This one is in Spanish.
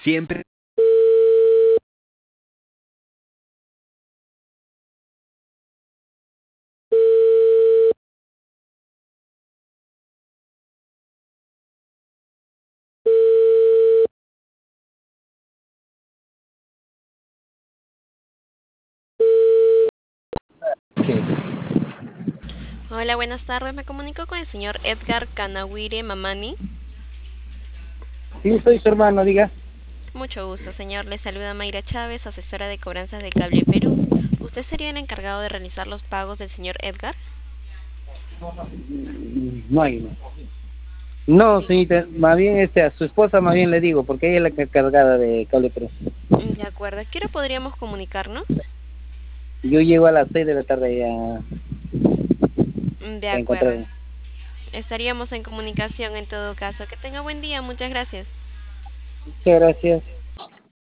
Siempre. Hola, buenas tardes. Me comunico con el señor Edgar Kanawire Mamani. Sí, soy su hermano, diga. Mucho gusto, señor. Le saluda Mayra Chávez, asesora de cobranzas de Cable Perú. ¿Usted sería el encargado de realizar los pagos del señor Edgar? No hay. No, Di- señorita, más bien a su esposa más bien le digo, porque ella es la encargada de Cable Perú. De acuerdo. ¿A qué hora podríamos comunicarnos? Yo llego a las 6 de la tarde ya De a acuerdo. encontrarme. Estaríamos en comunicación en todo caso. Que tenga buen día. Muchas gracias. Muchas gracias.